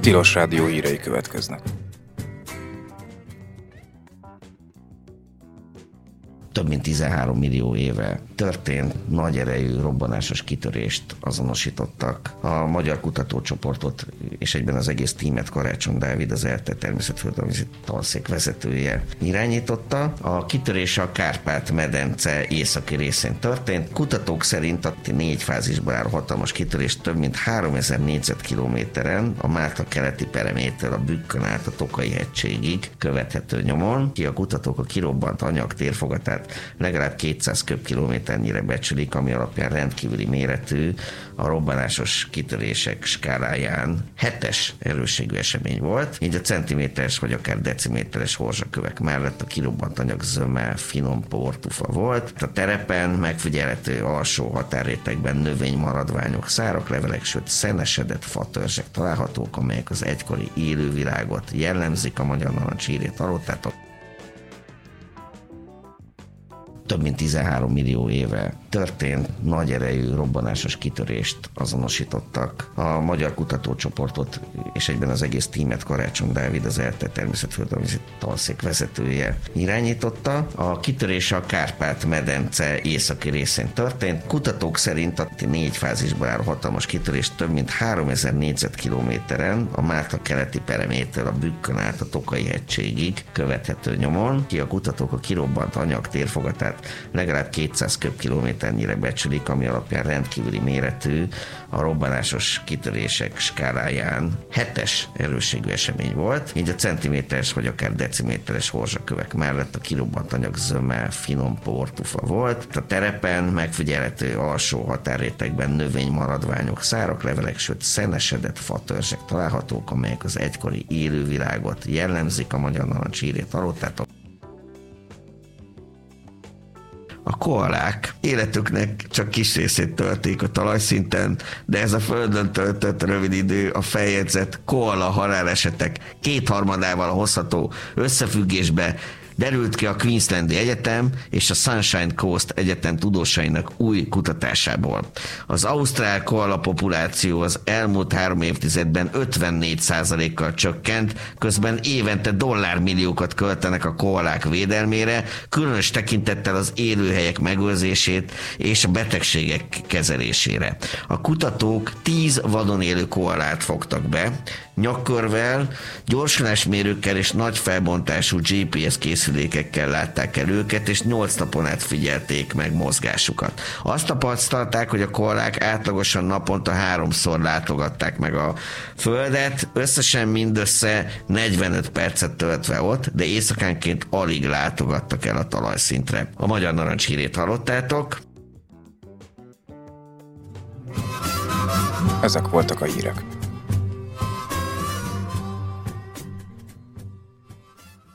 Tilos Rádió hírei következnek. Több mint 13 millió éve történt nagy erejű robbanásos kitörést azonosítottak. A magyar kutatócsoportot és egyben az egész tímet Karácsony Dávid, az ELTE természetföldrajzi tanszék vezetője irányította. A kitörés a Kárpát-medence északi részén történt. Kutatók szerint a 4 fázisban álló hatalmas kitörés több mint 3000 négyzetkilométeren a Málta keleti peremétől a Bükkön át a Tokaj-hegységig követhető nyomon. A kutatók a kirobbant anyag térfogatát legalább 200 köbkilométernyire becsülik, ami alapján rendkívüli méretű, a robbanásos kitörések skáláján 7-es erősségű esemény volt, így a centiméteres vagy akár deciméteres horzsakövek mellett a kirobbant anyag zöme finom portufa volt. A terepen megfigyelhető alsó határrétegben növénymaradványok, szárak, levelek, sőt szenesedett fatörzsek találhatók, amelyek az egykori élővilágot jellemzik. A magyar narancshírét hallottátok. Több mint 13 millió éve történt nagy erejű robbanásos kitörést azonosítottak. A magyar kutatócsoportot és egyben az egész tímet Karácsony Dávid, az ELTE természetföldrajzi tanszék vezetője irányította. A kitörés a Kárpát-medence északi részén történt. Kutatók szerint a 4 fázisban álló hatalmas kitörés több mint 3000 négyzetkilométeren a Málta keleti peremétől a Bükkön át a Tokaj-hegységig követhető nyomon. A kutatók a kirobbant anyag térfogatát legalább 200 köbkilométernyire becsülik, ami alapján rendkívüli méretű, a robbanásos kitörések skáláján 7-es erősségű esemény volt, így a centiméteres vagy akár deciméteres horzsakövek mellett a kirobbant anyag zöme finom portufa volt. A terepen megfigyelhető alsó határrétegben növénymaradványok, szárak, levelek, sőt szenesedett fatörzsek találhatók, amelyek az egykori élővilágot jellemzik. A magyar narancshírét hallottátok. A koalák életüknek csak kis részét töltik a talajszinten, de ez a földön töltött rövid idő a feljegyzett koala halálesetek 2/3-ával hozható összefüggésbe derült ki a Queenslandi Egyetem és a Sunshine Coast Egyetem tudósainak új kutatásából. Az ausztrál koala populáció az elmúlt 3 évtizedben 54%-kal csökkent, közben évente dollármilliókat költenek a koalák védelmére, különös tekintettel az élőhelyek megőrzését és a betegségek kezelésére. A kutatók 10 vadon élő koalát fogtak be, nyakkörvel, gyorsulásmérőkkel és nagy felbontású GPS készülékekkel látták el őket, és 8 napon át figyelték meg mozgásukat. Azt tapasztalták, hogy a koalák átlagosan naponta 3-szor látogatták meg a Földet, összesen mindössze 45 percet töltve ott, de éjszakánként alig látogattak el a talajszintre. A magyar narancshírét hallottátok. Ezek voltak a hírek.